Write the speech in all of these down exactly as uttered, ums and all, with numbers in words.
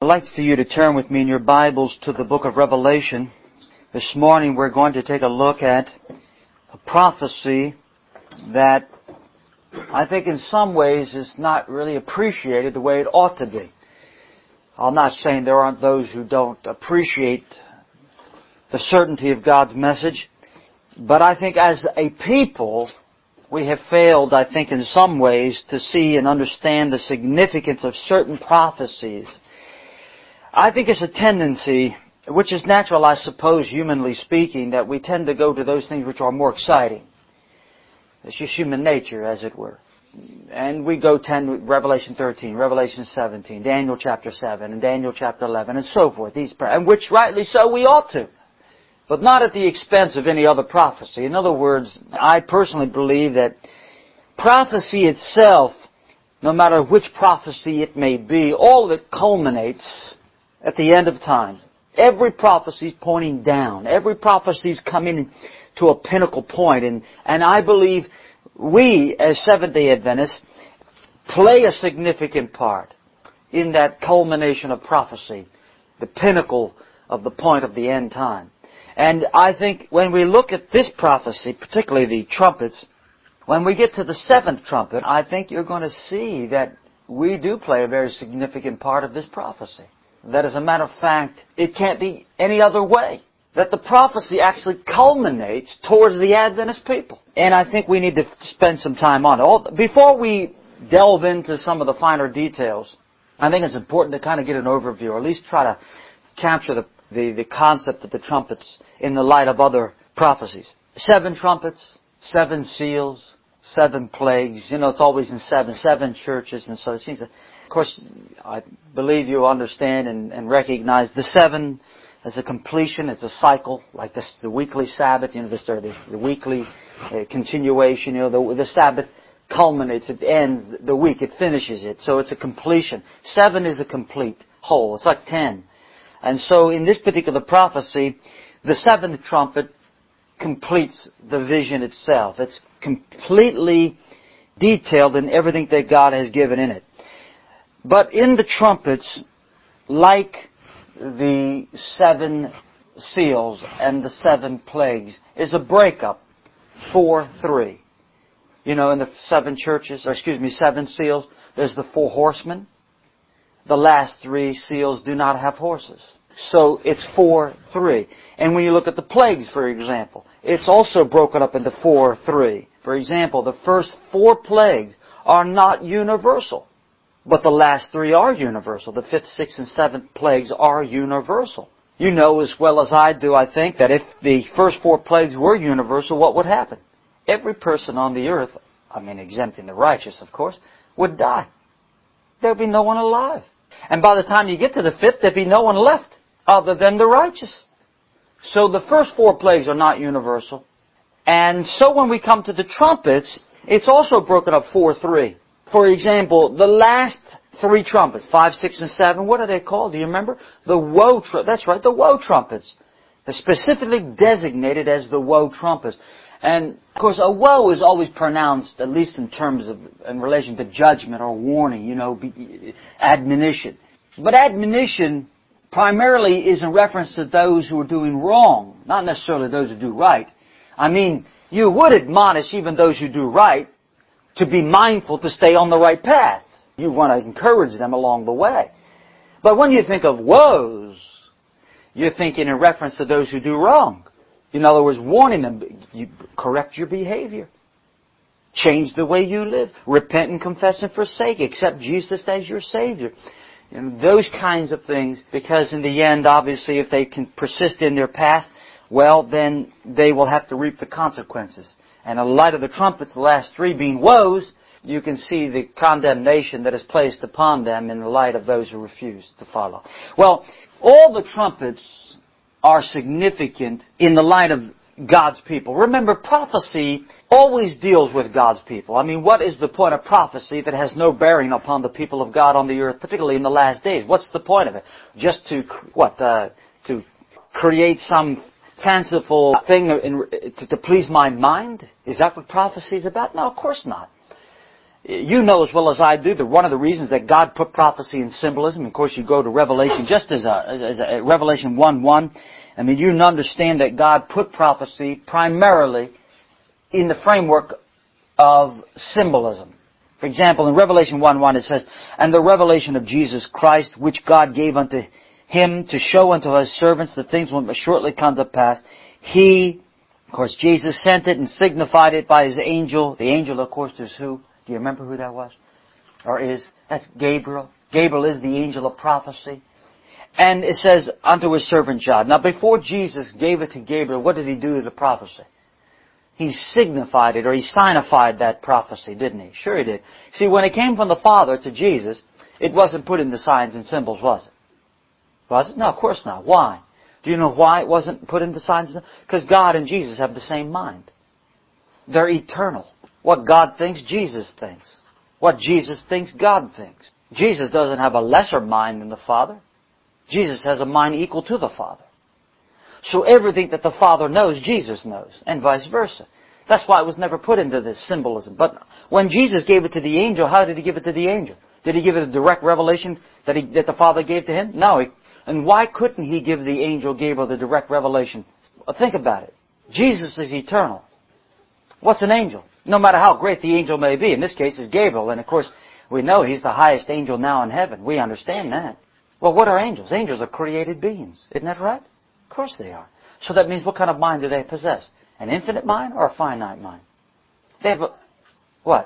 I'd like for you to turn with me in your Bibles to the book of Revelation. This morning we're going to take a look at a prophecy that I think in some ways is not really appreciated the way it ought to be. I'm not saying there aren't those who don't appreciate the certainty of God's message, but I think as a people we have failed, I think in some ways, to see and understand the significance of certain prophecies. I think it's a tendency, which is natural, I suppose, humanly speaking, that we tend to go to those things which are more exciting. It's just human nature, as it were. And we go tend Revelation thirteen, Revelation seventeen, Daniel chapter seven, and Daniel chapter eleven, and so forth. These, and which rightly so we ought to. But not at the expense of any other prophecy. In other words, I personally believe that prophecy itself, no matter which prophecy it may be, all of it culminates at the end of time. Every prophecy is pointing down. Every prophecy is coming to a pinnacle point. And, and I believe we, as Seventh-day Adventists, play a significant part in that culmination of prophecy, the pinnacle of the point of the end time. And I think when we look at this prophecy, particularly the trumpets, when we get to the seventh trumpet, I think you're going to see that we do play a very significant part of this prophecy. That as a matter of fact, it can't be any other way. That the prophecy actually culminates towards the Adventist people. And I think we need to spend some time on it. All, before we delve into some of the finer details, I think it's important to kind of get an overview, or at least try to capture the The, the concept of the trumpets in the light of other prophecies. Seven trumpets, seven seals, seven plagues. You know, it's always in seven, seven churches, and so it seems that, of course, I believe you understand and, and recognize the seven as a completion. It's a cycle, like this, the weekly Sabbath, you know, this, or the, the weekly uh, continuation. You know, the, the Sabbath culminates, it ends the week, it finishes it. So it's a completion. Seven is a complete whole. It's like ten. And so in this particular prophecy, the seventh trumpet completes the vision itself. It's completely detailed in everything that God has given in it. But in the trumpets, like the seven seals and the seven plagues, is a breakup. Four, three. You know, in the seven churches, or excuse me, seven seals, there's the four horsemen. The last three seals do not have horses. So it's four, three. And when you look at the plagues, for example, it's also broken up into four, three. For example, the first four plagues are not universal. But the last three are universal. The fifth, sixth, and seventh plagues are universal. You know as well as I do, I think, that if the first four plagues were universal, what would happen? Every person on the earth, I mean exempting the righteous, of course, would die. There would be no one alive. And by the time you get to the fifth, there'd be no one left other than the righteous. So the first four plagues are not universal. And so when we come to the trumpets, it's also broken up four, three. For example, the last three trumpets, five, six, and seven, what are they called? Do you remember? The woe trumpets. That's right, the woe trumpets. They're specifically designated as the woe trumpets. And, of course, a woe is always pronounced, at least in terms of, in relation to judgment or warning, you know, admonition. But admonition primarily is in reference to those who are doing wrong, not necessarily those who do right. I mean, you would admonish even those who do right to be mindful to stay on the right path. You want to encourage them along the way. But when you think of woes, you're thinking in reference to those who do wrong. In other words, warning them, you correct your behavior. Change the way you live. Repent and confess and forsake. Accept Jesus as your Savior. And those kinds of things, because in the end, obviously, if they can persist in their path, well, then they will have to reap the consequences. And in light of the trumpets, the last three being woes, you can see the condemnation that is placed upon them in the light of those who refuse to follow. Well, all the trumpets are significant in the light of God's people. Remember, prophecy always deals with God's people. I mean, what is the point of prophecy if it has no bearing upon the people of God on the earth, particularly in the last days? What's the point of it? Just to, what, uh, to create some fanciful thing in, to, to please my mind? Is that what prophecy is about? No, of course not. You know as well as I do that one of the reasons that God put prophecy in symbolism, of course you go to Revelation, just as a, as a Revelation one one, I mean you understand that God put prophecy primarily in the framework of symbolism. For example, in Revelation one one it says, "And the revelation of Jesus Christ, which God gave unto Him to show unto His servants the things which must shortly come to pass. He," of course Jesus sent it and signified it by His angel. The angel, of course, is who? Do you remember who that was? Or is? That's Gabriel. Gabriel is the angel of prophecy. And it says, "Unto His servant John." Now before Jesus gave it to Gabriel, what did He do to the prophecy? He signified it, or He signified that prophecy, didn't He? Sure He did. See, when it came from the Father to Jesus, it wasn't put into signs and symbols, was it? Was it? No, of course not. Why? Do you know why it wasn't put into signs and symbols? Because God and Jesus have the same mind. They're eternal. What God thinks, Jesus thinks. What Jesus thinks, God thinks. Jesus doesn't have a lesser mind than the Father. Jesus has a mind equal to the Father. So everything that the Father knows, Jesus knows, and vice versa. That's why it was never put into this symbolism. But when Jesus gave it to the angel, how did He give it to the angel? Did He give it a direct revelation that, he, that the Father gave to Him? No. He, and why couldn't He give the angel Gabriel the direct revelation? Well, think about it. Jesus is eternal. What's an angel? No matter how great the angel may be. In this case, it's Gabriel. And of course, we know He's the highest angel now in heaven. We understand that. Well, what are angels? Angels are created beings. Isn't that right? Of course they are. So that means what kind of mind do they possess? An infinite mind or a finite mind? They have a... What?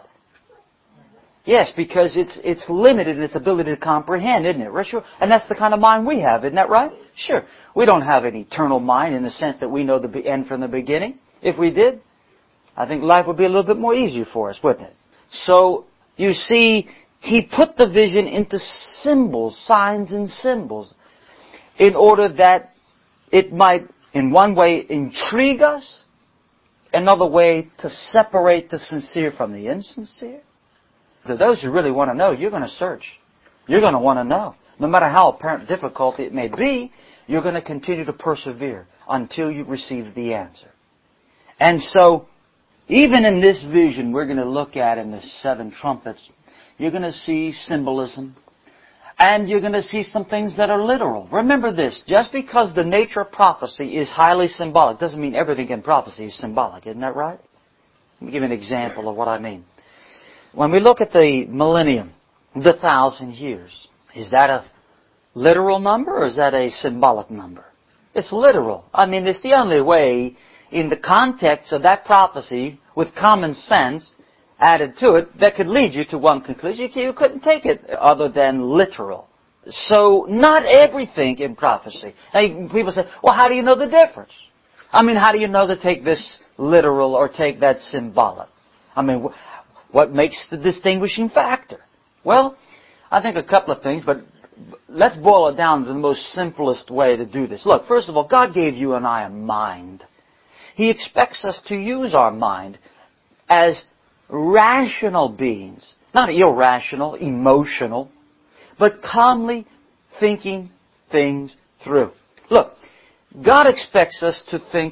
Yes, because it's it's limited in its ability to comprehend, isn't it? Right, sure. And that's the kind of mind we have, isn't that right? Sure. We don't have an eternal mind in the sense that we know the end from the beginning. If we did, I think life would be a little bit more easier for us, wouldn't it? So, you see, He put the vision into symbols, signs and symbols, in order that it might, in one way, intrigue us, another way, to separate the sincere from the insincere. To those who really want to know, you're going to search. You're going to want to know. No matter how apparent difficulty it may be, you're going to continue to persevere until you receive the answer. And so, even in this vision we're going to look at in the seven trumpets, you're going to see symbolism, and you're going to see some things that are literal. Remember this, just because the nature of prophecy is highly symbolic doesn't mean everything in prophecy is symbolic, isn't that right? Let me give you an example of what I mean. When we look at the millennium, the thousand years, is that a literal number or is that a symbolic number? It's literal. I mean, it's the only way in the context of that prophecy with common sense added to it that could lead you to one conclusion. You couldn't take it other than literal. So, not everything in prophecy. Now, people say, well, how do you know the difference? I mean, how do you know to take this literal or take that symbolic? I mean, what makes the distinguishing factor? Well, I think a couple of things, but let's boil it down to the most simplest way to do this. Look, first of all, God gave you and I a mind. He expects us to use our mind as rational beings. Not irrational, emotional, but calmly thinking things through. Look, God expects us to think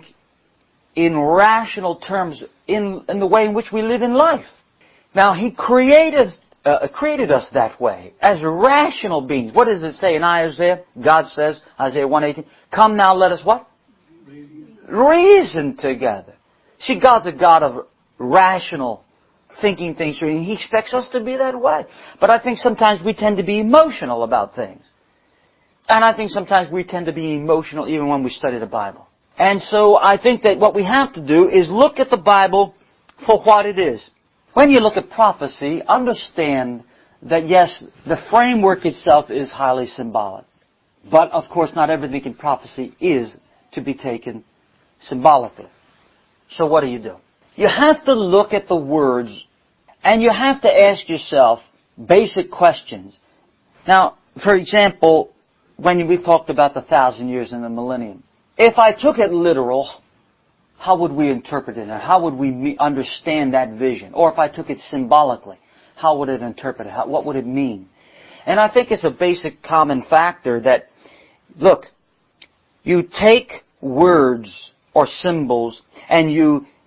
in rational terms in, in the way in which we live in life. Now, He created, uh, created us that way, as rational beings. What does it say in Isaiah? God says, Isaiah one eighteen, "Come now, let us" what? Reason together. See, God's a God of rational thinking things through. And He expects us to be that way. But I think sometimes we tend to be emotional about things. And I think sometimes we tend to be emotional even when we study the Bible. And so I think that what we have to do is look at the Bible for what it is. When you look at prophecy, understand that yes, the framework itself is highly symbolic. But of course not everything in prophecy is to be taken symbolically. So what do you do? You have to look at the words and you have to ask yourself basic questions. Now, for example, when we talked about the thousand years and the millennium, if I took it literal, how would we interpret it? How would we understand that vision? Or if I took it symbolically, how would it interpret it? How, what would it mean? And I think it's a basic common factor that, look, you take words or symbols and you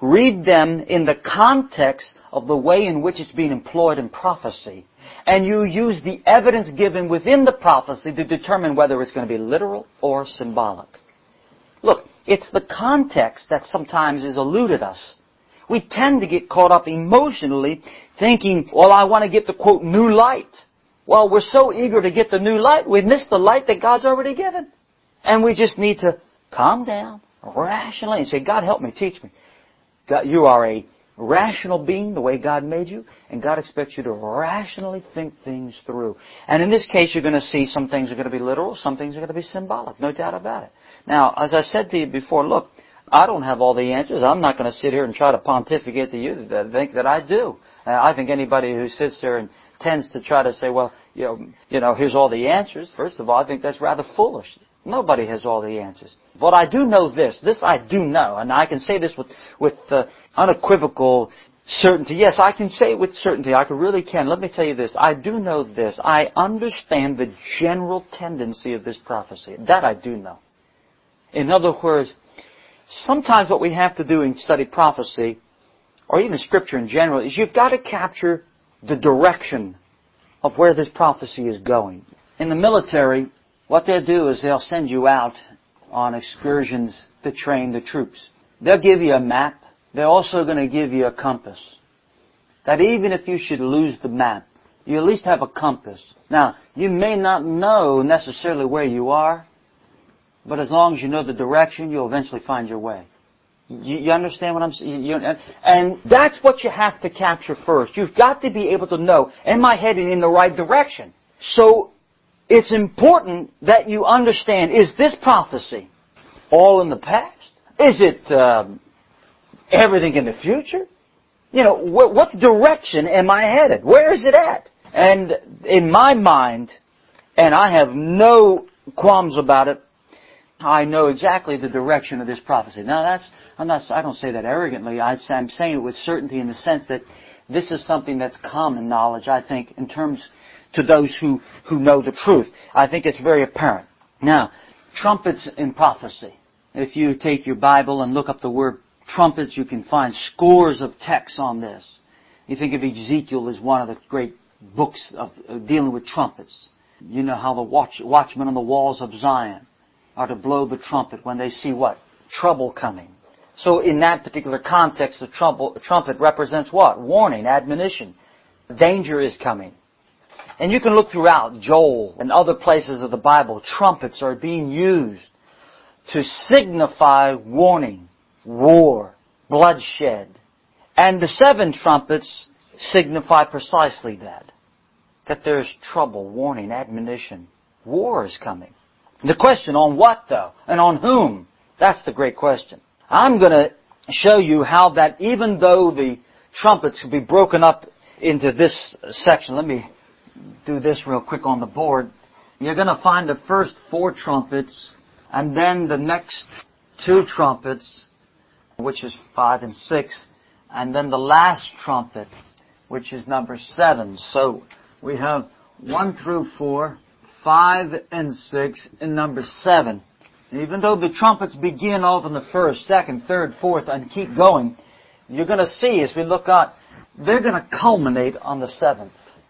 read them in the context of the way in which it's being employed in prophecy. And you use the evidence given within the prophecy to determine whether it's going to be literal or symbolic. Look, it's the context that sometimes has eluded us. We tend to get caught up emotionally thinking, well, I want to get the, quote, new light. Well, we're so eager to get the new light, we miss the light that God's already given. And we just need to calm down, rationally, and say, God, help me, teach me. God, you are a rational being the way God made you, and God expects you to rationally think things through. And in this case, you're going to see some things are going to be literal, some things are going to be symbolic, no doubt about it. Now, as I said to you before, look, I don't have all the answers. I'm not going to sit here and try to pontificate to you that I think that I do. Uh, I think anybody who sits there and tends to try to say, well, you know, you know, here's all the answers, first of all, I think that's rather foolish. Nobody has all the answers. But I do know this. This I do know. And I can say this with, with uh, unequivocal certainty. Yes, I can say it with certainty. I really can. Let me tell you this. I do know this. I understand the general tendency of this prophecy. That I do know. In other words, sometimes what we have to do in study prophecy, or even Scripture in general, is you've got to capture the direction of where this prophecy is going. In the military, what they'll do is they'll send you out on excursions to train the troops. They'll give you a map. They're also going to give you a compass. That even if you should lose the map, you at least have a compass. Now, you may not know necessarily where you are, but as long as you know the direction, you'll eventually find your way. You, you understand what I'm saying? You, and that's what you have to capture first. You've got to be able to know, am I heading in the right direction? So, it's important that you understand, is this prophecy all in the past? Is it um, everything in the future? You know, wh- what direction am I headed? Where is it at? And in my mind, and I have no qualms about it, I know exactly the direction of this prophecy. Now, that's I'm not. I don't say that arrogantly. I, I'm saying it with certainty in the sense that this is something that's common knowledge, I think, in terms to those who, who know the truth. I think it's very apparent. Now, trumpets in prophecy. If you take your Bible and look up the word trumpets, you can find scores of texts on this. You think of Ezekiel as one of the great books of uh, dealing with trumpets. You know how the watch, watchmen on the walls of Zion are to blow the trumpet when they see what? Trouble coming. So in that particular context, the trumpet, trumpet represents what? Warning, admonition. Danger is coming. And you can look throughout Joel and other places of the Bible. Trumpets are being used to signify warning, war, bloodshed. And the seven trumpets signify precisely that. That there's trouble, warning, admonition. War is coming. The question, on what though? And on whom? That's the great question. I'm going to show you how that even though the trumpets can be broken up into this section. Let me do this real quick on the board. You're going to find the first four trumpets and then the next two trumpets, which is five and six, and then the last trumpet, which is number seven. So we have one through four, five and six, and number seven. And even though the trumpets begin off in the first, second, third, fourth, and keep going, you're going to see as we look out, they're going to culminate on the seventh.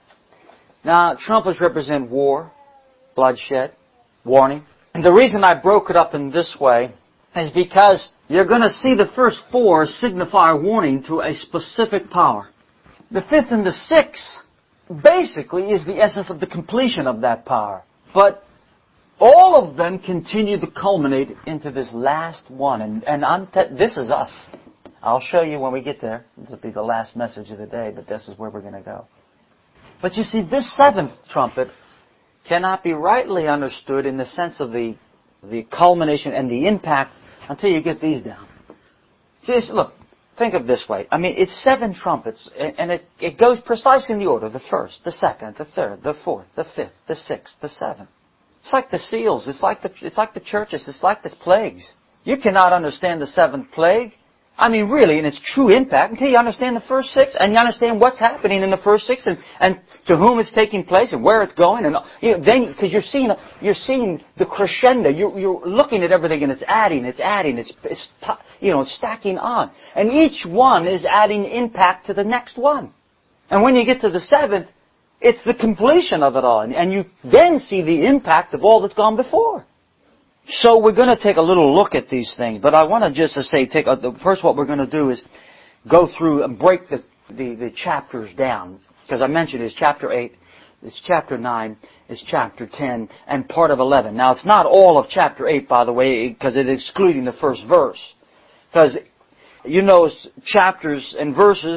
Now, trumpets represent war, bloodshed, warning. And the reason I broke it up in this way is because you're going to see the first four signify a warning to a specific power. The fifth and the sixth basically is the essence of the completion of that power. But all of them continue to culminate into this last one. And, and I'm te- this is us. I'll show you when we get there. This will be the last message of the day, but this is where we're going to go. But you see, this seventh trumpet cannot be rightly understood in the sense of the, the culmination and the impact until you get these down. See, look, think of it this way. I mean, it's seven trumpets, and it, it goes precisely in the order. The first, the second, the third, the fourth, the fifth, the sixth, the seventh. It's like the seals. It's like the, it's like the churches. It's like the plagues. You cannot understand the seventh plague I mean, really, in its true impact, until you understand the first six, and you understand what's happening in the first six, and, and to whom it's taking place, and where it's going, and you know, then because you're seeing you're seeing the crescendo, you're, you're looking at everything, and it's adding, it's adding, it's, it's you know, it's stacking on, and each one is adding impact to the next one, and when you get to the seventh, it's the completion of it all, and, and you then see the impact of all that's gone before. So we're going to take a little look at these things, but I want to just to say, take a, the, first what we're going to do is go through and break the, the, the chapters down. Because I mentioned it's chapter eight, it's chapter nine, it's chapter ten, and part of eleven. Now it's not all of chapter eight, by the way, because it's excluding the first verse. Because, you know, chapters and verses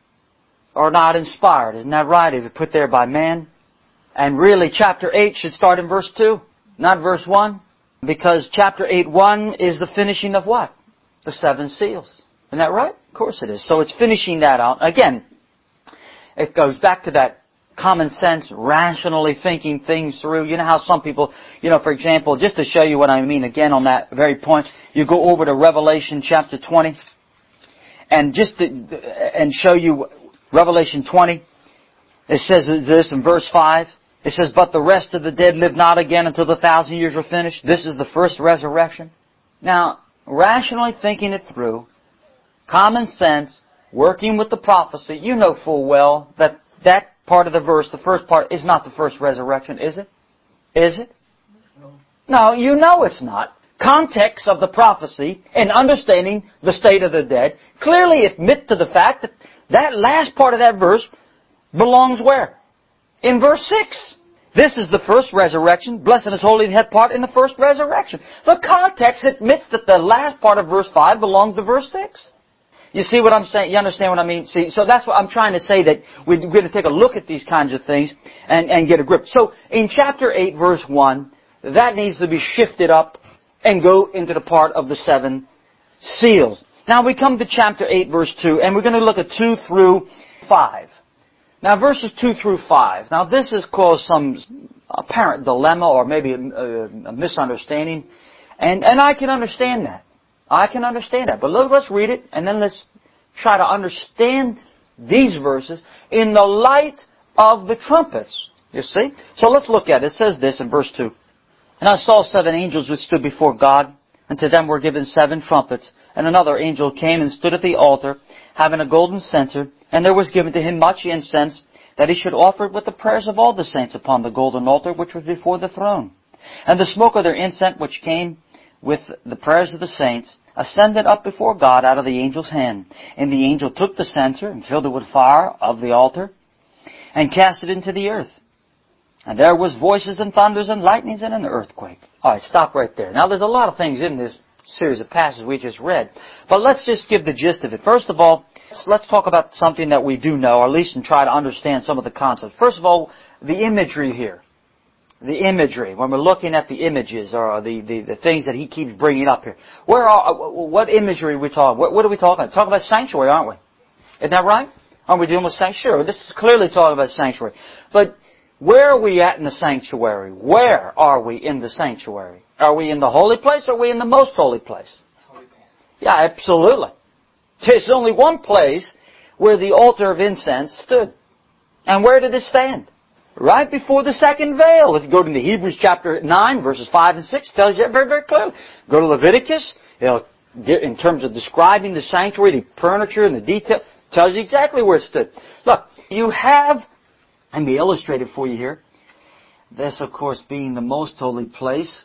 are not inspired, isn't that right? If you put there by man. And really chapter eight should start in verse two, not verse one. Because chapter eight one is the finishing of what? The seven seals. Isn't that right? Of course it is. So it's finishing that out. Again, it goes back to that common sense, rationally thinking things through. You know how some people, you know, for example, just to show you what I mean again on that very point, you go over to Revelation chapter twenty, and just to, and show you Revelation twenty, it says this in verse five. It says, but the rest of the dead live not again until the thousand years are finished. This is the first resurrection. Now, rationally thinking it through, common sense, working with the prophecy, you know full well that that part of the verse, the first part, is not the first resurrection, is it? Is it? No. No, you know it's not. Context of the prophecy and understanding the state of the dead clearly admit to the fact that that last part of that verse belongs where? In verse six. This is the first resurrection. Blessed is holy that part in the first resurrection. The context admits that the last part of verse five belongs to verse six. You see what I'm saying? You understand what I mean? See, so that's what I'm trying to say, that we're going to take a look at these kinds of things and, and get a grip. So in chapter eight, verse one, that needs to be shifted up and go into the part of the seven seals. Now we come to chapter eight, verse two, and we're going to look at two through five. Now, verses two through five. Now, this has caused some apparent dilemma or maybe a, a misunderstanding. And, and I can understand that. I can understand that. But look, let's read it, and then let's try to understand these verses in the light of the trumpets. You see? So let's look at it. It says this in verse two. And I saw seven angels which stood before God, and to them were given seven trumpets. And another angel came and stood at the altar, having a golden censer, and there was given to him much incense, that he should offer it with the prayers of all the saints upon the golden altar which was before the throne. And the smoke of their incense which came with the prayers of the saints ascended up before God out of the angel's hand. And the angel took the censer and filled it with fire of the altar, and cast it into the earth. And there was voices and thunders and lightnings and an earthquake. All right, stop right there. Now, there's a lot of things in this series of passages we just read. But let's just give the gist of it. First of all, let's talk about something that we do know, or at least and try to understand some of the concepts. First of all, the imagery here. The imagery. When we're looking at the images, or the, the, the things that he keeps bringing up here. Where are, what imagery are we talking? What, what are we talking about? Talking about sanctuary, aren't we? Isn't that right? Aren't we dealing with sanctuary? Sure, this is clearly talking about sanctuary. But where are we at in the sanctuary? Where are we in the sanctuary? Are we in the holy place, or are we in the most holy place? Holy place. Yeah, absolutely. There's only one place where the altar of incense stood. And where did it stand? Right before the second veil. If you go to the Hebrews chapter nine, verses five and six, it tells you that very, very clearly. Go to Leviticus, you know, in terms of describing the sanctuary, the furniture and the detail, it tells you exactly where it stood. Look, you have, let me illustrate it for you here. This, of course, being the most holy place.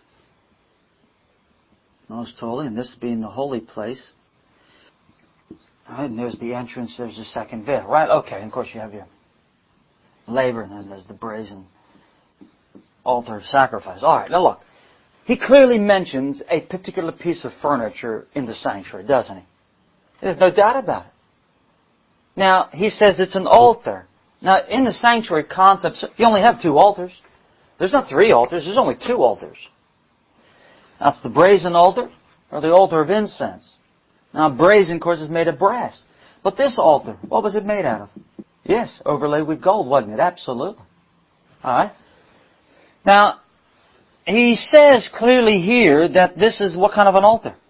Most holy, and this being the holy place. All right, and there's the entrance, there's the second veil. Right, okay, and of course you have your laver, and then there's the brazen altar of sacrifice. All right, now look. He clearly mentions a particular piece of furniture in the sanctuary, doesn't he? There's no doubt about it. Now, he says it's an altar. Now, in the sanctuary concept, you only have two altars. There's not three altars, there's only two altars. That's the brazen altar, or the altar of incense. Now, brazen, of course, is made of brass. But this altar, what was it made out of? Yes, overlaid with gold, wasn't it? Absolutely. All right. Now, he says clearly here that this is what kind of an altar?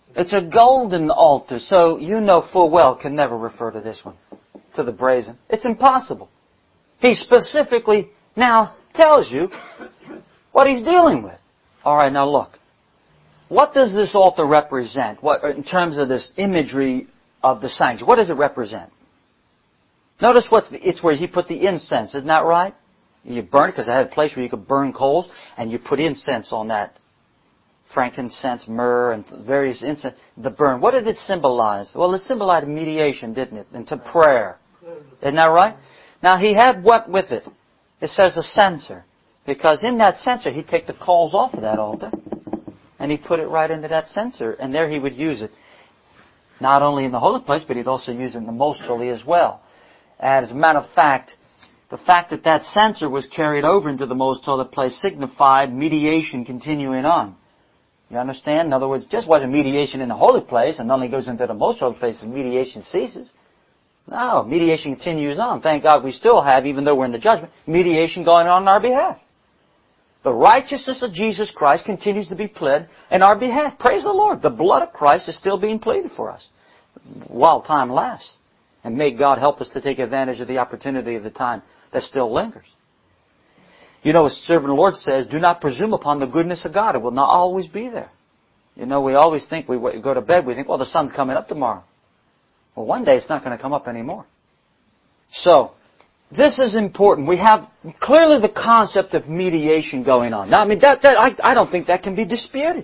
It's a golden altar, so you know full well can never refer to this one, to the brazen. It's impossible. He specifically now tells you what he's dealing with. All right, now look. What does this altar represent? What, in terms of this imagery of the sanctuary, what does it represent? Notice what's the, it's where he put the incense, isn't that right? You burn it because I had a place where you could burn coals, and you put incense on that. Frankincense, myrrh, and various incense. The burn. What did it symbolize? Well, it symbolized mediation, didn't it? Into prayer. Isn't that right? Now, he had what with it? It says a censer. Because in that censer, he'd take the coals off of that altar, and he'd put it right into that censer, and there he would use it. Not only in the holy place, but he'd also use it in the most holy as well. And as a matter of fact, the fact that that censer was carried over into the most holy place signified mediation continuing on. You understand? In other words, it just wasn't mediation in the holy place and only goes into the most holy place and mediation ceases. No, mediation continues on. Thank God we still have, even though we're in the judgment, mediation going on on our behalf. The righteousness of Jesus Christ continues to be pled in our behalf. Praise the Lord. The blood of Christ is still being pleaded for us while time lasts. And may God help us to take advantage of the opportunity of the time that still lingers. You know, as the servant of the Lord says, do not presume upon the goodness of God. It will not always be there. You know, we always think, we go to bed, we think, well, the sun's coming up tomorrow. Well, one day it's not going to come up anymore. So, this is important. We have clearly the concept of mediation going on. Now, I mean, that, that I, I don't think that can be disputed.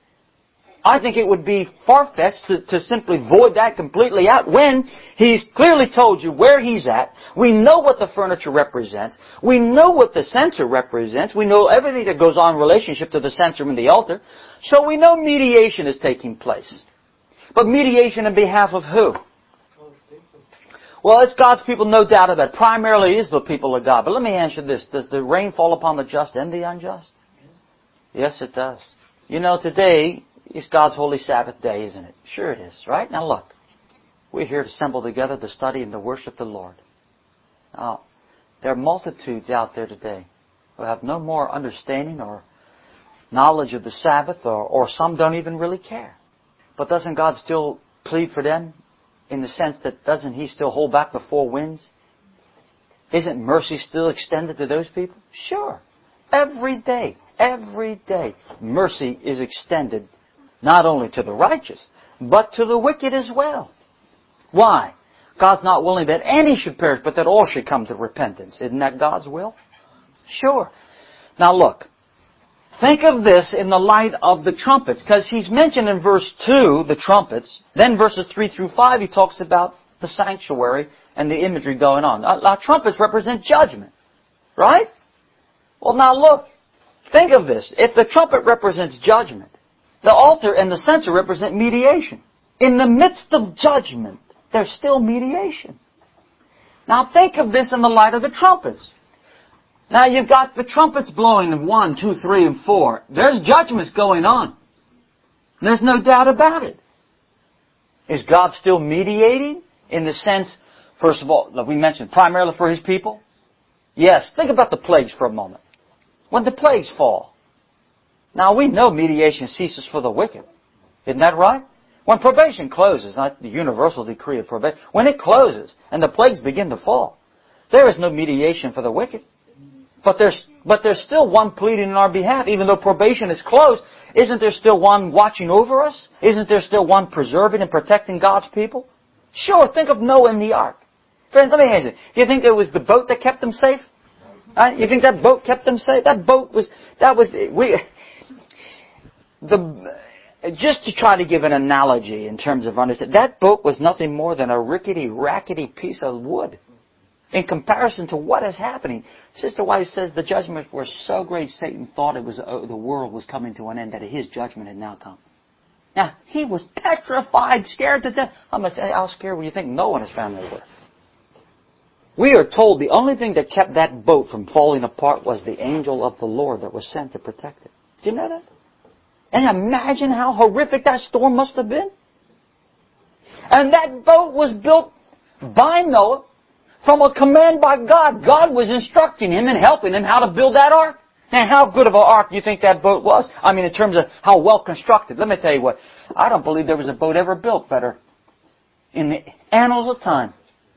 I think it would be far-fetched to, to simply void that completely out when he's clearly told you where he's at. We know what the furniture represents. We know what the censer represents. We know everything that goes on in relationship to the censer and the altar. So we know mediation is taking place. But mediation on behalf of who? Well, it's God's people, no doubt about it. Primarily it is the people of God. But let me answer this. Does the rain fall upon the just and the unjust? Yes, it does. You know, today it's God's holy Sabbath day, isn't it? Sure it is, right? Now look, we're here to assemble together to study and to worship the Lord. Now, there are multitudes out there today who have no more understanding or knowledge of the Sabbath, or, or some don't even really care. But doesn't God still plead for them in the sense that doesn't He still hold back the four winds? Isn't mercy still extended to those people? Sure. Every day, every day, mercy is extended not only to the righteous, but to the wicked as well. Why? God's not willing that any should perish, but that all should come to repentance. Isn't that God's will? Sure. Now look, think of this in the light of the trumpets, because he's mentioned in verse two, the trumpets. Then verses three through five, he talks about the sanctuary and the imagery going on. Now, now trumpets represent judgment, right? Well, now look, think of this. If the trumpet represents judgment, the altar and the censer represent mediation. In the midst of judgment, there's still mediation. Now think of this in the light of the trumpets. Now you've got the trumpets blowing in one, two, three, and four. There's judgments going on. There's no doubt about it. Is God still mediating in the sense, first of all, that we mentioned, primarily for His people? Yes. Think about the plagues for a moment. When the plagues fall, now we know mediation ceases for the wicked. Isn't that right? When probation closes, not the universal decree of probation, when it closes and the plagues begin to fall, there is no mediation for the wicked. But there's, but there's still one pleading in our behalf. Even though probation is closed, isn't there still one watching over us? Isn't there still one preserving and protecting God's people? Sure, think of Noah and the ark. Friends, let me ask you, do you think it was the boat that kept them safe? Uh, you think that boat kept them safe? That boat was, that was, we, the, just to try to give an analogy in terms of understanding, that boat was nothing more than a rickety, rackety piece of wood in comparison to what is happening. Sister White says the judgments were so great, Satan thought it was uh, the world was coming to an end, that his judgment had now come. Now, he was petrified, scared to death. How much, how scared would you think Noah and his family were? We are told the only thing that kept that boat from falling apart was the angel of the Lord that was sent to protect it. Do you know that? And imagine how horrific that storm must have been. And that boat was built by Noah from a command by God. God was instructing him and helping him how to build that ark. Now, how good of an ark do you think that boat was? I mean, in terms of how well constructed. Let me tell you what. I don't believe there was a boat ever built better in the annals of time.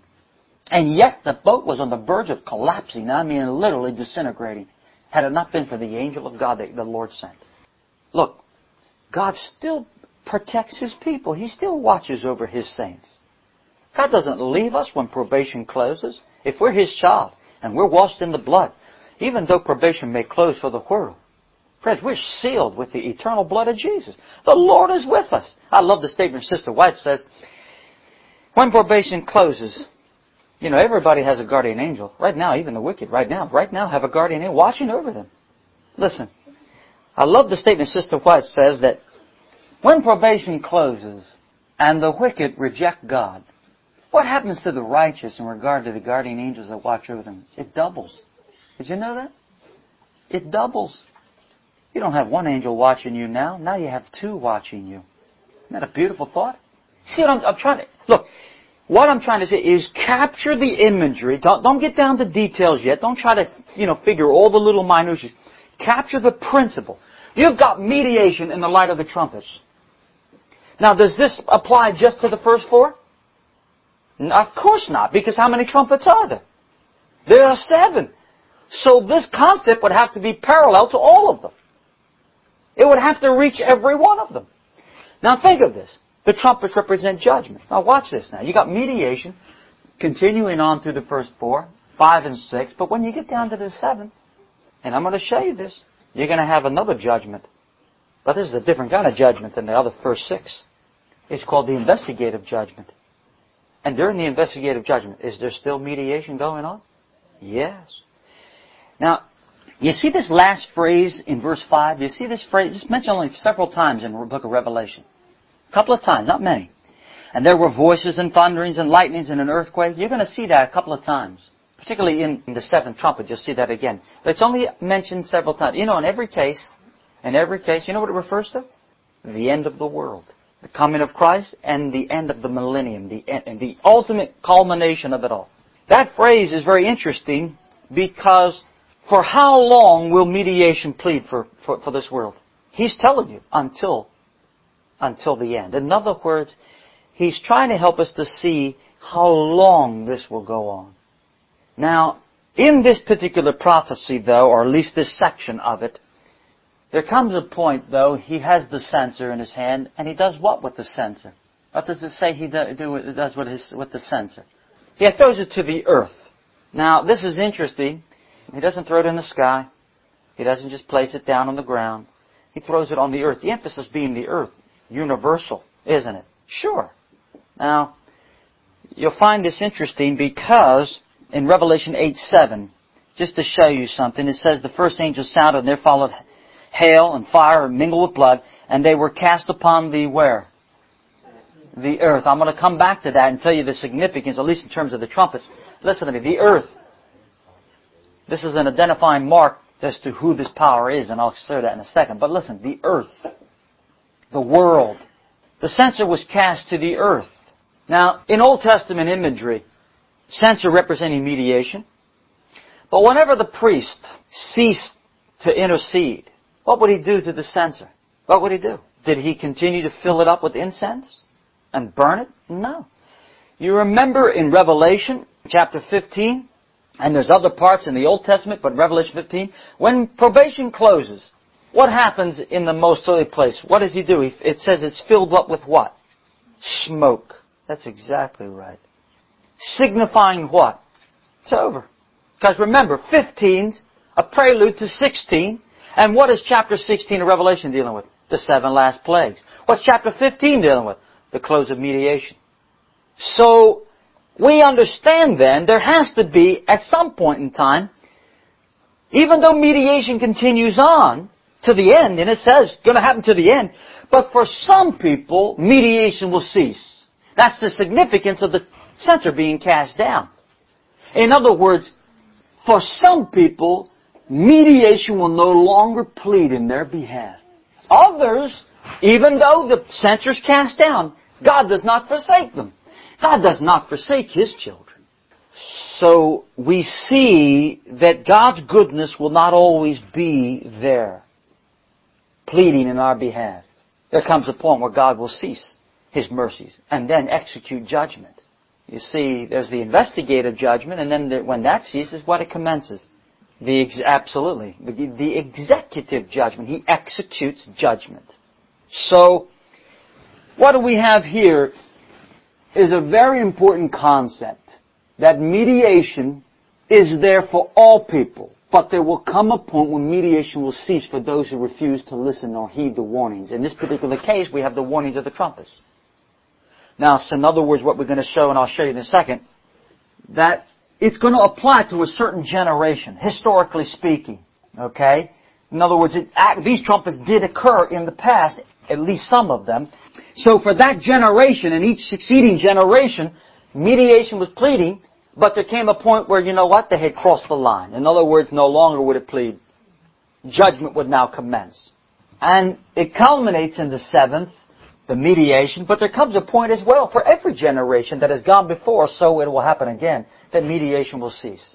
And yet the boat was on the verge of collapsing. I mean, literally disintegrating. Had it not been for the angel of God that the Lord sent. Look, God still protects His people. He still watches over His saints. God doesn't leave us when probation closes. If we're His child and we're washed in the blood, even though probation may close for the world, friends, we're sealed with the eternal blood of Jesus. The Lord is with us. I love the statement Sister White says, when probation closes, you know, everybody has a guardian angel. Right now, even the wicked, right now, right now have a guardian angel watching over them. Listen, I love the statement Sister White says that when probation closes and the wicked reject God, what happens to the righteous in regard to the guardian angels that watch over them? It doubles. Did you know that? It doubles. You don't have one angel watching you now. Now you have two watching you. Isn't that a beautiful thought? See what I'm, I'm trying to... Look, what I'm trying to say is capture the imagery. Don't, don't get down to details yet. Don't try to, you know, figure all the little minutiae. Capture the principle. You've got mediation in the light of the trumpets. Now, does this apply just to the first four? No, of course not, because how many trumpets are there? There are seven. So this concept would have to be parallel to all of them. It would have to reach every one of them. Now think of this. The trumpets represent judgment. Now watch this now. You got mediation continuing on through the first four, five and six, but when you get down to the seventh, and I'm going to show you this, you're going to have another judgment. But this is a different kind of judgment than the other first six. It's called the investigative judgment. And during the investigative judgment, is there still mediation going on? Yes. Now, you see this last phrase in verse five? You see this phrase? It's mentioned only several times in the book of Revelation. A couple of times, not many. And there were voices and thunderings and lightnings and an earthquake. You're going to see that a couple of times. Particularly in, in the seventh trumpet, you'll see that again. But it's only mentioned several times. You know, in every case, in every case, you know what it refers to? The end of the world. The coming of Christ and the end of the millennium. The, end, the ultimate culmination of it all. That phrase is very interesting because for how long will mediation plead for, for, for this world? He's telling you, until, until the end. In other words, He's trying to help us to see how long this will go on. Now, in this particular prophecy, though, or at least this section of it, there comes a point, though, He has the censer in His hand, and He does what with the censer? What does it say He do, do, does with, his, with the censer? He throws it to the earth. Now, this is interesting. He doesn't throw it in the sky. He doesn't just place it down on the ground. He throws it on the earth. The emphasis being the earth. Universal, isn't it? Sure. Now, you'll find this interesting because in Revelation eight seven, just to show you something, it says the first angel sounded and there followed hail and fire and mingled with blood, and they were cast upon the where? The earth. I'm going to come back to that and tell you the significance, at least in terms of the trumpets. Listen to me. The earth. This is an identifying mark as to who this power is, and I'll share that in a second. But listen, the earth. The world. The censer was cast to the earth. Now, in Old Testament imagery, censer representing mediation. But whenever the priest ceased to intercede, what would he do to the censer? What would he do? Did he continue to fill it up with incense and burn it? No. You remember in Revelation chapter fifteen, and there's other parts in the Old Testament, but Revelation fifteen, when probation closes, what happens in the most holy place? What does he do? It says it's filled up with what? Smoke. That's exactly right. Signifying what? It's over. Because remember, fifteen's a prelude to sixteen. And what is chapter sixteen of Revelation dealing with? The seven last plagues. What's chapter fifteen dealing with? The close of mediation. So, we understand then, there has to be, at some point in time, even though mediation continues on to the end, and it says it's going to happen to the end, but for some people, mediation will cease. That's the significance of the censer being cast down. In other words, for some people, mediation will no longer plead in their behalf. Others, even though the censer is cast down, God does not forsake them. God does not forsake His children. So we see that God's goodness will not always be there, pleading in our behalf. There comes a point where God will cease His mercies and then execute judgment. You see, there's the investigative judgment, and then the, when that ceases, what it commences? The ex- absolutely. The, the executive judgment. He executes judgment. So, what do we have here is a very important concept. That mediation is there for all people. But there will come a point when mediation will cease for those who refuse to listen or heed the warnings. In this particular case, we have the warnings of the trumpets. Now, so in other words, what we're going to show, and I'll show you in a second, that it's going to apply to a certain generation, historically speaking. Okay? In other words, it, these trumpets did occur in the past, at least some of them. So for that generation and each succeeding generation, mediation was pleading, but there came a point where, you know what, they had crossed the line. In other words, no longer would it plead. Judgment would now commence. And it culminates in the seventh, the mediation, but there comes a point as well for every generation that has gone before, so it will happen again, that mediation will cease.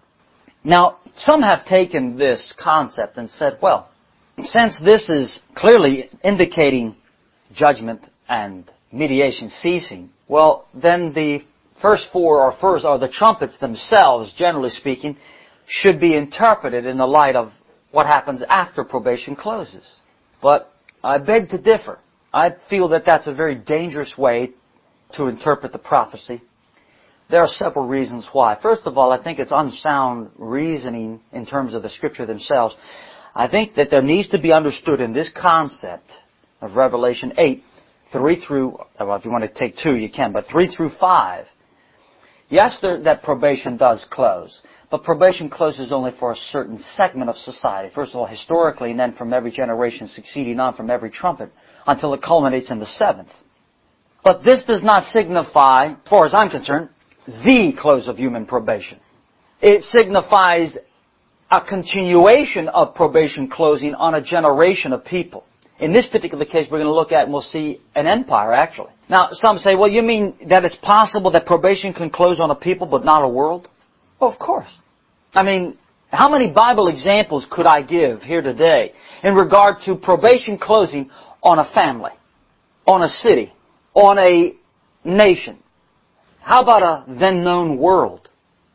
Now, some have taken this concept and said, well, since this is clearly indicating judgment and mediation ceasing, well, then the first four, or first, or the trumpets themselves, generally speaking, should be interpreted in the light of what happens after probation closes. But I beg to differ. I feel that that's a very dangerous way to interpret the prophecy. There are several reasons why. First of all, I think it's unsound reasoning in terms of the Scripture themselves. I think that there needs to be understood in this concept of Revelation eight, three through, well, if you want to take two, you can, but three through five. Yes, there, that probation does close, but probation closes only for a certain segment of society. First of all, historically, and then from every generation succeeding on from every trumpet, until it culminates in the seventh. But this does not signify, as far as I'm concerned, the close of human probation. It signifies a continuation of probation closing on a generation of people. In this particular case, we're going to look at and we'll see an empire, actually. Now, some say, well, you mean that it's possible that probation can close on a people but not a world? Well, of course. I mean, how many Bible examples could I give here today in regard to probation closing on a family, on a city, on a nation? How about a then-known world?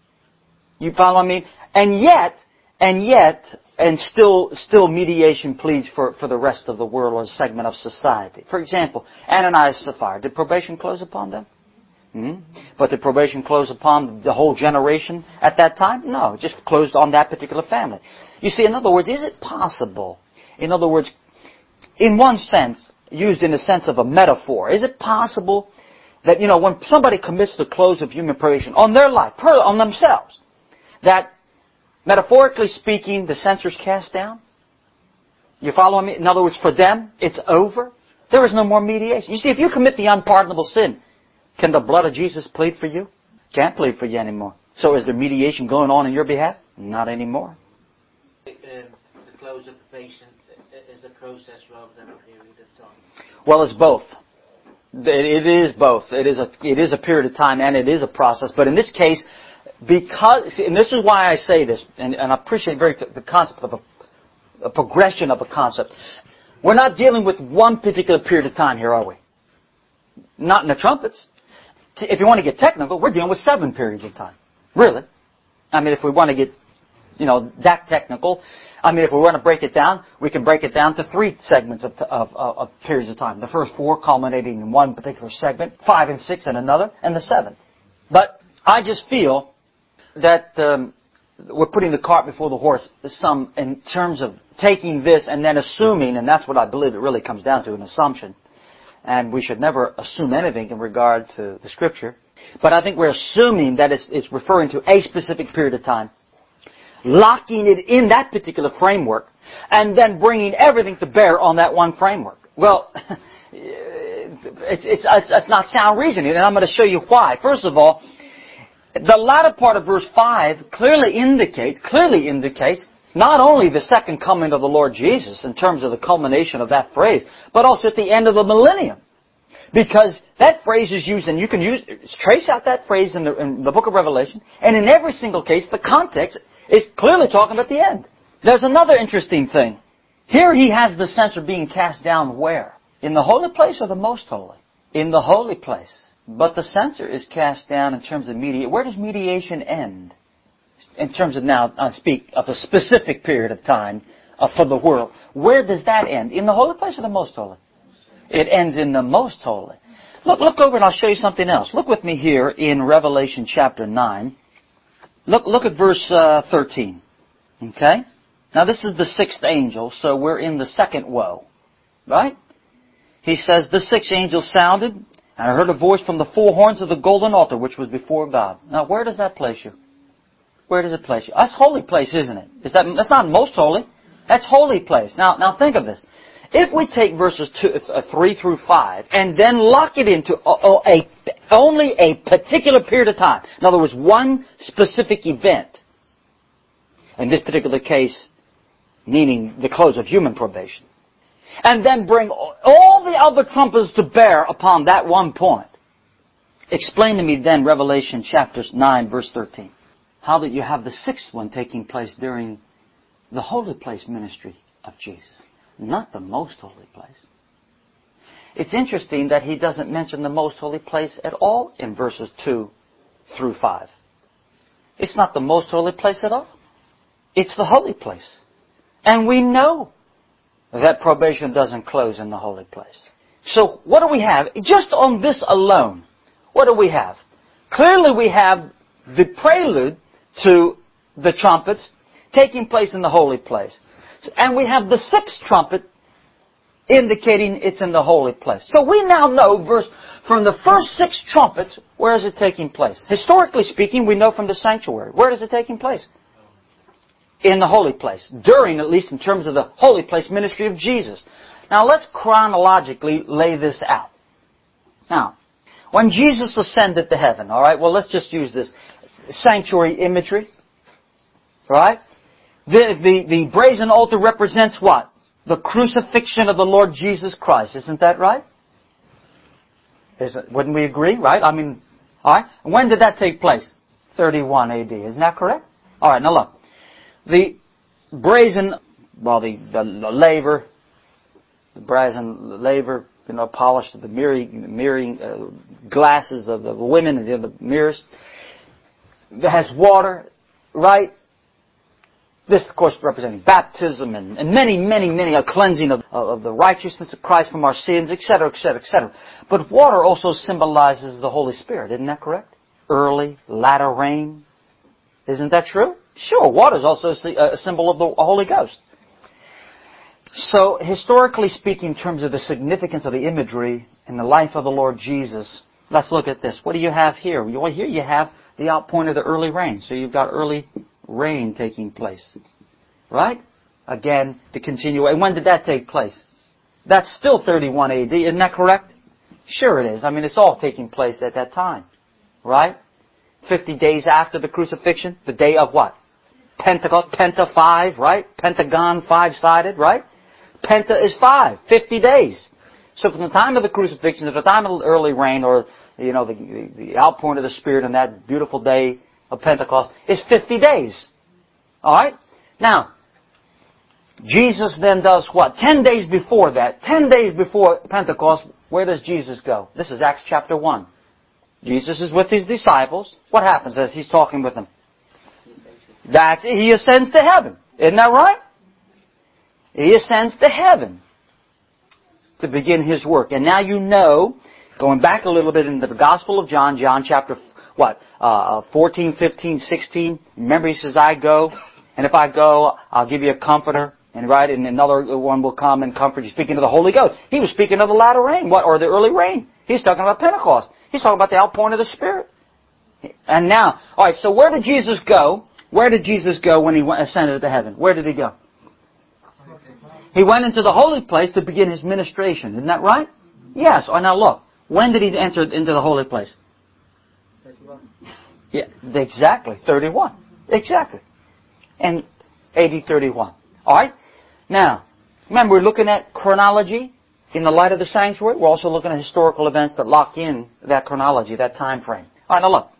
You follow what I mean? And yet, and yet, and still, still mediation pleads for, for the rest of the world or a segment of society. For example, Ananias and Sapphira, did probation close upon them? Mm-hmm. But did probation close upon the whole generation at that time? No, it just closed on that particular family. You see, in other words, is it possible, in other words, in one sense, used in the sense of a metaphor, is it possible that, you know, when somebody commits the close of human probation on their life, per, on themselves, that, metaphorically speaking, the censor's cast down? You follow me? In other words, for them, it's over. There is no more mediation. You see, if you commit the unpardonable sin, can the blood of Jesus plead for you? Can't plead for you anymore. So is there mediation going on in your behalf? Not anymore. Um, the close of probation is a process rather than a period of time. Well, it's both. It is both. It is a it is a period of time and it is a process. But in this case, because, and this is why I say this, and, and I appreciate very the concept of a, a progression of a concept. We're not dealing with one particular period of time here, are we? Not in the trumpets. If you want to get technical, we're dealing with seven periods of time. Really. I mean, if we want to get, you know, that technical, I mean, if we want to break it down, we can break it down to three segments of, of, of, of periods of time. The first four culminating in one particular segment, five and six in another, and the seventh. But I just feel that um, we're putting the cart before the horse some in terms of taking this and then assuming, and that's what I believe it really comes down to, an assumption. And we should never assume anything in regard to the Scripture. But I think we're assuming that it's, it's referring to a specific period of time, locking it in that particular framework, and then bringing everything to bear on that one framework. Well, it's, it's, it's, it's not sound reasoning, and I'm going to show you why. First of all, the latter part of verse five clearly indicates, clearly indicates, not only the second coming of the Lord Jesus in terms of the culmination of that phrase, but also at the end of the millennium. Because that phrase is used, and you can use trace out that phrase in the, in the book of Revelation, and in every single case, the context is clearly talking about the end. There's another interesting thing. Here he has the censer being cast down where? In the holy place or the most holy? In the holy place. But the censer is cast down in terms of mediation. Where does mediation end? In terms of now, I speak of a specific period of time uh, for the world. Where does that end? In the holy place or the most holy? It ends in the most holy. Look, look over and I'll show you something else. Look with me here in Revelation chapter nine. Look, look at verse uh, thirteen. Okay? Now this is the sixth angel, so we're in the second woe. Right? He says, the sixth angel sounded, and I heard a voice from the four horns of the golden altar, which was before God. Now where does that place you? Where does it place you? That's holy place, isn't it? Is that, that's not most holy. That's holy place. Now, now think of this. If we take verses two, uh, three through five and then lock it into a, a, only a particular period of time, in other words, one specific event, in this particular case, meaning the close of human probation, and then bring all the other trumpets to bear upon that one point, explain to me then Revelation chapter nine, verse thirteen, how that you have the sixth one taking place during the holy place ministry of Jesus. Not the most holy place. It's interesting that he doesn't mention the most holy place at all in verses two through five. It's not the most holy place at all. It's the holy place. And we know that probation doesn't close in the holy place. So what do we have? Just on this alone, what do we have? Clearly we have the prelude to the trumpets taking place in the holy place. And we have the sixth trumpet indicating it's in the holy place. So we now know verse from the first six trumpets, where is it taking place? Historically speaking, we know from the sanctuary. Where is it taking place? In the holy place. During, at least in terms of the holy place ministry of Jesus. Now let's chronologically lay this out. Now, when Jesus ascended to heaven, all right, well let's just use this sanctuary imagery. Right? The, the, the brazen altar represents what? The crucifixion of the Lord Jesus Christ. Isn't that right? Is it, wouldn't we agree? Right? I mean, alright. When did that take place? thirty-one A D. Isn't that correct? Alright, now look. The brazen, well, the, the, the laver, the brazen laver, you know, polished, the mirroring, mirroring uh, glasses of the women and the mirrors. It has water, right? This, of course, representing baptism and, and many, many, many a cleansing of, of the righteousness of Christ from our sins, et cetera, et cetera, et cetera. But water also symbolizes the Holy Spirit. Isn't that correct? Early, latter rain. Isn't that true? Sure, water is also a symbol of the Holy Ghost. So, historically speaking, in terms of the significance of the imagery in the life of the Lord Jesus, let's look at this. What do you have here? Well, here you have the outpouring of the early rain. So you've got early rain taking place. Right? Again, to continue. And when did that take place? That's still thirty-one A D. Isn't that correct? Sure it is. I mean, it's all taking place at that time. Right? Fifty days after the crucifixion. The day of what? Pentecost. Penta five, right? Pentagon, five-sided, right? Penta is five. Fifty days. So from the time of the crucifixion to the time of the early rain, or, you know, the, the, the outpouring of the Spirit on that beautiful day of Pentecost, is fifty days. Alright? Now, Jesus then does what? Ten days before that, ten days before Pentecost, where does Jesus go? This is Acts chapter one. Jesus is with his disciples. What happens as he's talking with them? That he ascends to heaven. Isn't that right? He ascends to heaven to begin his work. And now you know, going back a little bit into the Gospel of John, John chapter, what, uh, fourteen, fifteen, sixteen. Remember he says, I go, and if I go, I'll give you a comforter. And right, and another one will come and comfort you. Speaking of the Holy Ghost. He was speaking of the latter rain, what, or the early rain. He's talking about Pentecost. He's talking about the outpouring of the Spirit. And now, alright, so where did Jesus go? Where did Jesus go when he ascended to heaven? Where did he go? He went into the holy place to begin his ministration. Isn't that right? Yes. Oh, now look. When did he enter into the holy place? thirty-one. Yeah, exactly. thirty-one. Exactly. And A D thirty-one. Alright? Now, remember we're looking at chronology. in the light of the sanctuary. We're also looking at historical events that lock in that chronology, that time frame. All right, now look.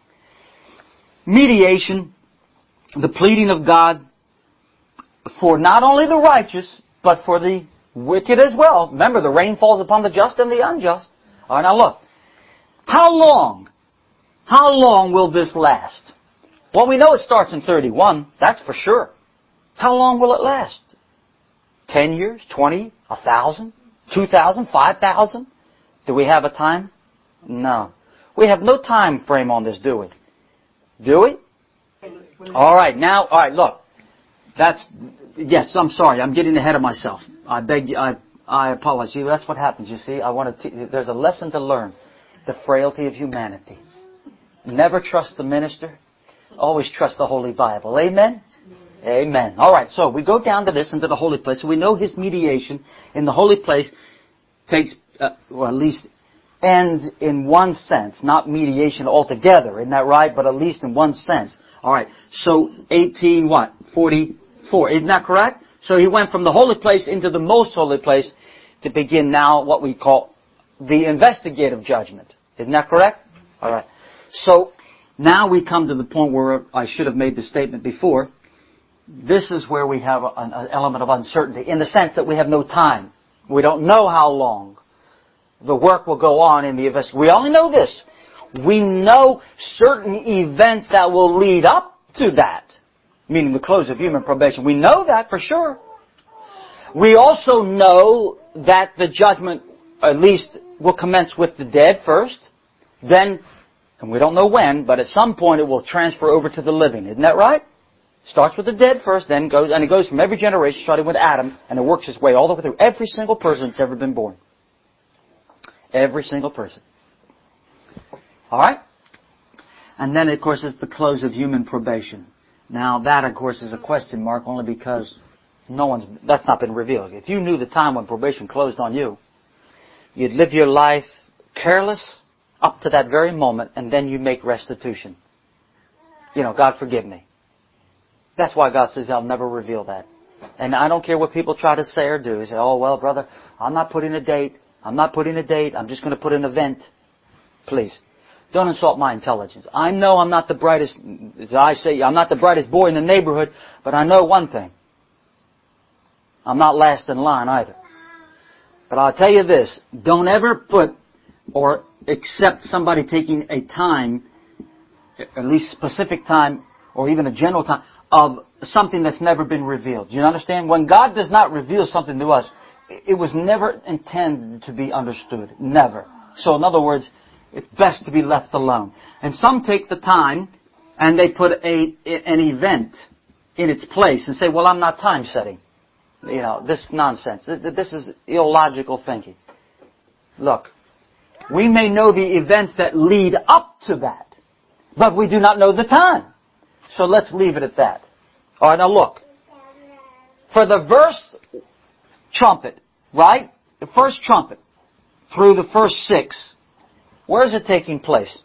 Mediation, the pleading of God for not only the righteous, but for the wicked as well. Remember, the rain falls upon the just and the unjust. All right, now look. How long? How long will this last? Well, we know it starts in thirty-one. That's for sure. How long will it last? Ten years? Twenty? A thousand? Two thousand? Five thousand? Do we have a time? No. We have no time frame on this, do we? Do we? All right, now, all right, look. That's, yes, I'm sorry. I'm getting ahead of myself. I beg you, I, I apologize. See, that's what happens, you see. I want to, there's a lesson to learn. The frailty of humanity. Never trust the minister. Always trust the Holy Bible. Amen? Amen. All right, so we go down to this, into the holy place. So we know His mediation in the holy place takes, uh, well, at least ends in one sense. Not mediation altogether, isn't that right? But at least in one sense. All right, so eighteen what? forty-four. Isn't that correct? So He went from the holy place into the most holy place to begin now what we call the investigative judgment. Isn't that correct? All right. So now we come to the point where I should have made the statement before. This is where we have an, an element of uncertainty in the sense that we have no time. We don't know how long the work will go on in the investigation. We only know this. We know certain events that will lead up to that, meaning the close of human probation. We know that for sure. We also know that the judgment, at least, will commence with the dead first. Then, and we don't know when, but at some point it will transfer over to the living. Isn't that right? Starts with the dead first, then goes, and it goes from every generation, starting with Adam, and it works its way all the way through every single person that's ever been born. Every single person. All right? And then, of course, it's the close of human probation. Now, that, of course, is a question mark only because no one's, that's not been revealed. If you knew the time when probation closed on you, you'd live your life careless up to that very moment, and then you make restitution. You know, God forgive me. That's why God says, I'll never reveal that. And I don't care what people try to say or do. They say, oh, well, brother, I'm not putting a date. I'm not putting a date. I'm just going to put an event. Please, don't insult my intelligence. I know I'm not the brightest, as I say, I'm not the brightest boy in the neighborhood, but I know one thing. I'm not last in line either. But I'll tell you this, don't ever put or accept somebody taking a time, at least specific time, or even a general time, of something that's never been revealed. Do you understand? When God does not reveal something to us, it was never intended to be understood. Never. So in other words, it's best to be left alone. And some take the time and they put a an event in its place and say, well, I'm not time setting. You know, this is nonsense. This is illogical thinking. Look, we may know the events that lead up to that, but we do not know the time. So let's leave it at that. All right, now look. For the first trumpet, right? The first trumpet through the first six, where is it taking place?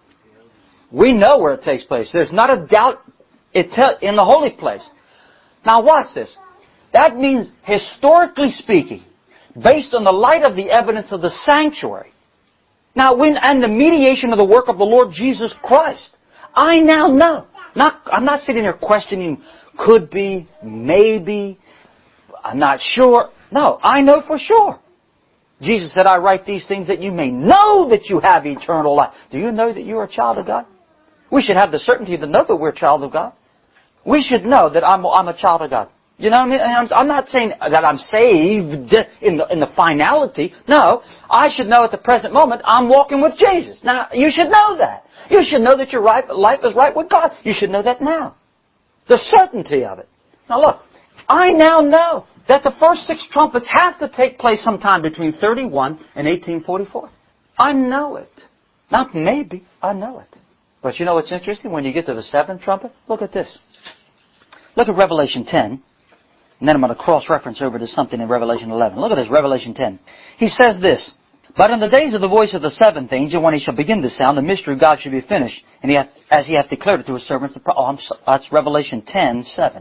We know where it takes place. There's not a doubt it's in the holy place. Now watch this. That means, historically speaking, based on the light of the evidence of the sanctuary, now when and the mediation of the work of the Lord Jesus Christ, I now know. Not, I'm not sitting there questioning, could be, maybe, I'm not sure. No, I know for sure. Jesus said, I write these things that you may know that you have eternal life. Do you know that you are a child of God? We should have the certainty to know that we're a child of God. We should know that I'm, I'm a child of God. You know what I mean? I'm, I'm not saying that I'm saved in the, in the finality. No, I should know at the present moment I'm walking with Jesus. Now, you should know that. You should know that your life is right with God. You should know that now. The certainty of it. Now look, I now know that the first six trumpets have to take place sometime between thirty-one and eighteen forty-four. I know it. Not maybe, I know it. But you know what's interesting? When you get to the seventh trumpet, look at this. Look at Revelation ten. And then I'm going to cross-reference over to something in Revelation eleven. Look at this, Revelation ten. He says this, but in the days of the voice of the seventh angel, when he shall begin to sound, the mystery of God shall be finished, and he hath, as he hath declared it to his servants. The pro- oh, I'm so, that's Revelation ten, seven.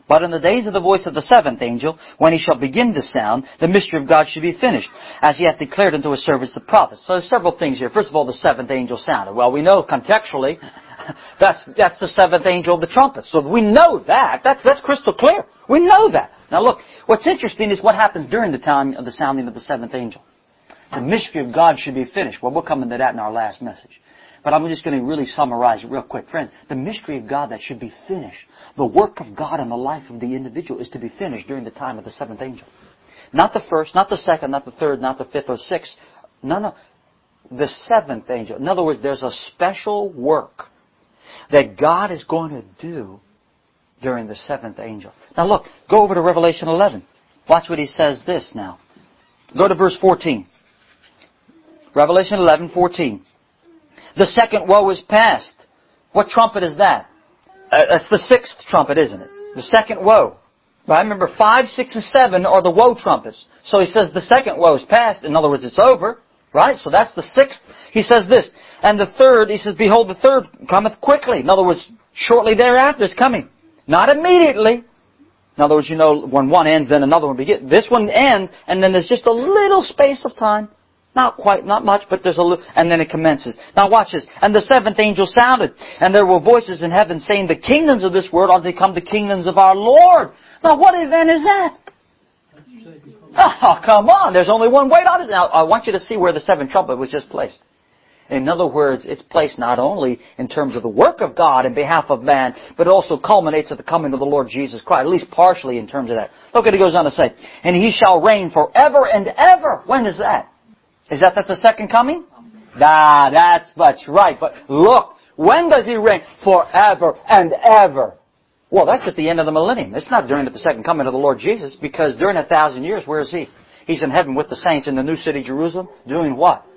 But in the days of the voice of the seventh angel, when he shall begin to sound, the mystery of God should be finished, as he hath declared unto his servants the prophets. So there's several things here. First of all, the seventh angel sounded. Well, we know contextually, that's that's the seventh angel of the trumpet. So we know that. That's that's crystal clear. We know that. Now look, what's interesting is what happens during the time of the sounding of the seventh angel. The mystery of God should be finished. Well, we'll come into that in our last message. But I'm just going to really summarize it real quick. Friends, the mystery of God that should be finished, the work of God in the life of the individual is to be finished during the time of the seventh angel. Not the first, not the second, not the third, not the fifth or sixth. No, no. The seventh angel. In other words, there's a special work that God is going to do during the seventh angel. Now look, go over to Revelation eleven. Watch what he says this now. Go to verse fourteen. Revelation eleven, fourteen. The second woe is past. What trumpet is that? Uh, that's the sixth trumpet, isn't it? The second woe. Right? Remember, five, six, and seven are the woe trumpets. So he says the second woe is past. In other words, it's over. Right? So that's the sixth. He says this. And the third, he says, behold, the third cometh quickly. In other words, shortly thereafter it's coming. Not immediately. In other words, you know, when one ends, then another one begins. This one ends, and then there's just a little space of time. Not quite, not much, but there's a little, and then it commences. Now watch this. And the seventh angel sounded, and there were voices in heaven saying, the kingdoms of this world are to become the kingdoms of our Lord. Now what event is that? Oh, come on. There's only one way on it. Now, I want you to see where the seventh trumpet was just placed. In other words, it's placed not only in terms of the work of God in behalf of man, but it also culminates at the coming of the Lord Jesus Christ, at least partially in terms of that. Look what he goes on to say. And he shall reign forever and ever. When is that? Is that at the second coming? Ah, that's, that's right. But look, when does he reign? Forever and ever. Well, that's at the end of the millennium. It's not during the second coming of the Lord Jesus, because during a thousand years, where is he? He's in heaven with the saints in the new city, Jerusalem, doing what?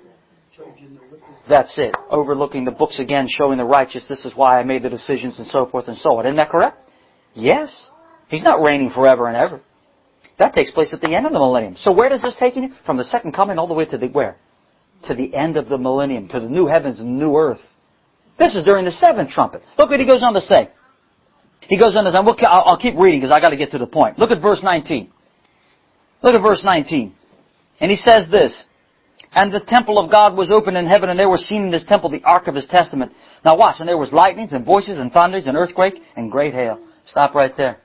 That's it. Overlooking the books again, showing the righteous. This is why I made the decisions and so forth and so on. Isn't that correct? Yes. He's not reigning forever and ever. That takes place at the end of the millennium. So where does this take you? From the second coming all the way to the where? To the end of the millennium, to the new heavens and new earth. This is during the seventh trumpet. Look what he goes on to say. He goes on to say, we'll, I'll keep reading because I got to get to the point. Look at verse nineteen. Look at verse nineteen. And he says this. And the temple of God was opened in heaven, and there was seen in this temple the ark of his testament. Now watch, and there was lightnings and voices and thunders and earthquake and great hail. Stop right there.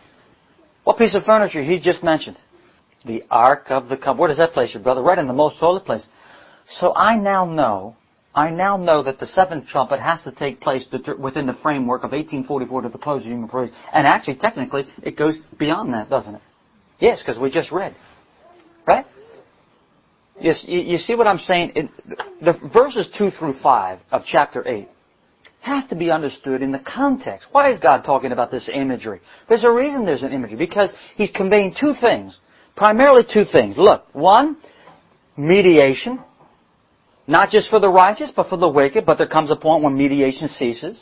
What piece of furniture he just mentioned? The Ark of the Covenant. Where does that place you, brother? Right in the most holy place. So I now know, I now know that the seventh trumpet has to take place within the framework of eighteen forty-four to the close of human praise. And actually, technically, it goes beyond that, doesn't it? Yes, because we just read. Right? Yes, you, you see what I'm saying? It, the verses two through five of chapter eight have to be understood in the context. Why is God talking about this imagery? There's a reason there's an imagery. Because He's conveying two things. Primarily two things. Look, one, mediation. Not just for the righteous, but for the wicked. But there comes a point when mediation ceases.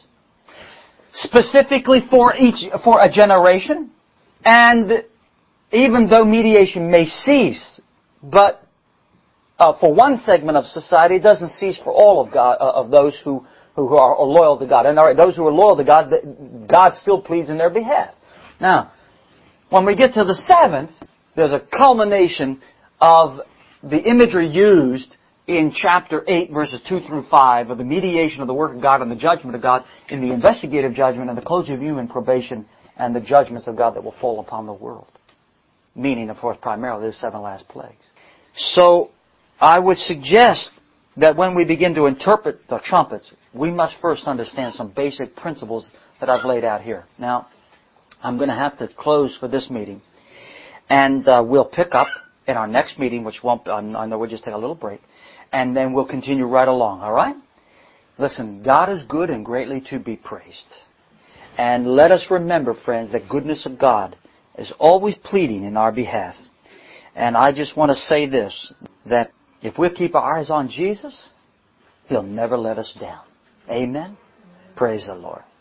Specifically for each, for a generation. And even though mediation may cease, but uh, for one segment of society, it doesn't cease for all of God, uh, of those who who are loyal to God. And all right, those who are loyal to God, God still pleads in their behalf. Now, when we get to the seventh, there's a culmination of the imagery used in chapter eight, verses two through five, of the mediation of the work of God and the judgment of God, in the investigative judgment and the close of human probation and the judgments of God that will fall upon the world. Meaning, of course, primarily the seven last plagues. So, I would suggest that when we begin to interpret the trumpets, we must first understand some basic principles that I've laid out here. Now, I'm going to have to close for this meeting. And uh, we'll pick up in our next meeting, which won't, um, I know we'll just take a little break. And then we'll continue right along, all right? Listen, God is good and greatly to be praised. And let us remember, friends, that goodness of God is always pleading in our behalf. And I just want to say this, that if we'll keep our eyes on Jesus, He'll never let us down. Amen? Praise the Lord.